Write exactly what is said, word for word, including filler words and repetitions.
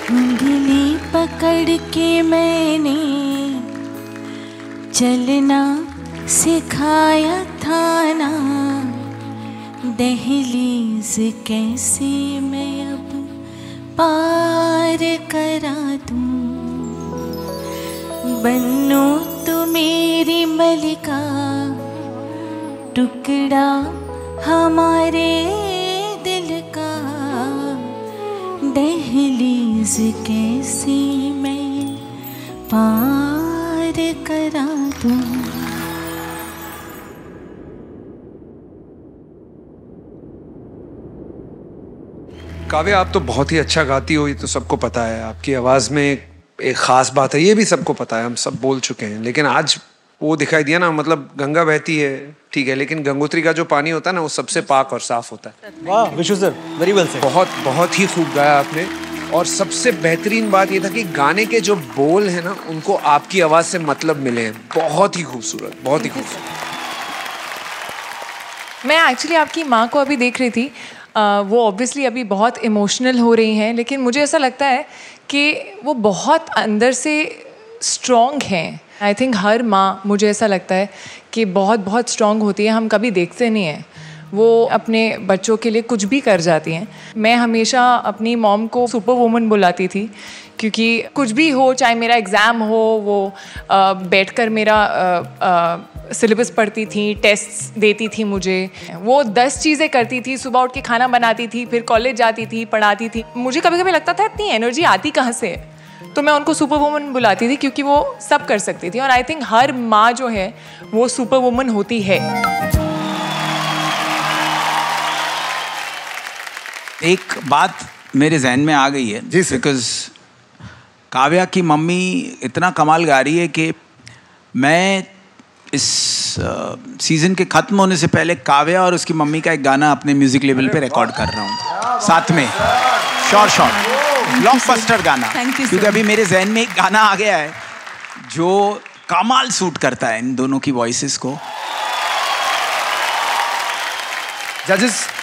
उंगली पकड़ के मैंने चलना सिखाया था ना, दहलीज कैसे मैं अब पार करा दूं। बनो तो मेरी मलिका, टुकड़ा हमारे दिल का, दहलीज कैसे मैं पार करा दूं। काव्या, आप तो बहुत ही अच्छा गाती हो, ये तो सबको पता है। आपकी आवाज़ में एक ख़ास बात है, ये भी सबको पता है, हम सब बोल चुके हैं। लेकिन आज वो दिखाई दिया ना, मतलब गंगा बहती है ठीक है, लेकिन गंगोत्री का जो पानी होता है ना, वो सबसे पाक और साफ होता है। वाह Vishu sir, very well said. बहुत बहुत ही खूब गाया आपने। और सबसे बेहतरीन बात ये था कि गाने के जो बोल हैं ना, उनको आपकी आवाज़ से मतलब मिले हैं। बहुत ही खूबसूरत, बहुत ही खूबसूरत। मैं एक्चुअली आपकी माँ को अभी देख रही थी, Uh, वो ऑब्वियसली अभी बहुत इमोशनल हो रही हैं, लेकिन मुझे ऐसा लगता है कि वो बहुत अंदर से स्ट्रॉन्ग हैं। आई थिंक हर माँ, मुझे ऐसा लगता है कि बहुत बहुत स्ट्रॉन्ग होती है, हम कभी देखते नहीं हैं। वो अपने बच्चों के लिए कुछ भी कर जाती हैं। मैं हमेशा अपनी मॉम को सुपर वुमन बुलाती थी, क्योंकि कुछ भी हो, चाहे मेरा एग्ज़ाम हो, वो बैठकर मेरा सिलेबस पढ़ती थी, टेस्ट देती थी मुझे। वो दस चीज़ें करती थी, सुबह उठ के खाना बनाती थी, फिर कॉलेज जाती थी, पढ़ाती थी। मुझे कभी कभी लगता था इतनी एनर्जी आती कहाँ से है, तो मैं उनको सुपर वुमन बुलाती थी, क्योंकि वो सब कर सकती थी। और आई थिंक हर माँ जो है वो सुपर वुमन होती है। एक बात मेरे जहन में आ गई है, बिकॉज काव्या की मम्मी इतना कमाल गा रही है कि मैं इस सीज़न के ख़त्म होने से पहले काव्या और उसकी मम्मी का एक गाना अपने म्यूज़िक लेवल पे रिकॉर्ड कर रहा हूँ साथ में, शॉर्ट शॉर्ट ब्लॉकबस्टर गाना, क्योंकि अभी मेरे जहन में एक गाना आ गया है जो कमाल सूट करता है इन दोनों की वॉइसेस को। जजेस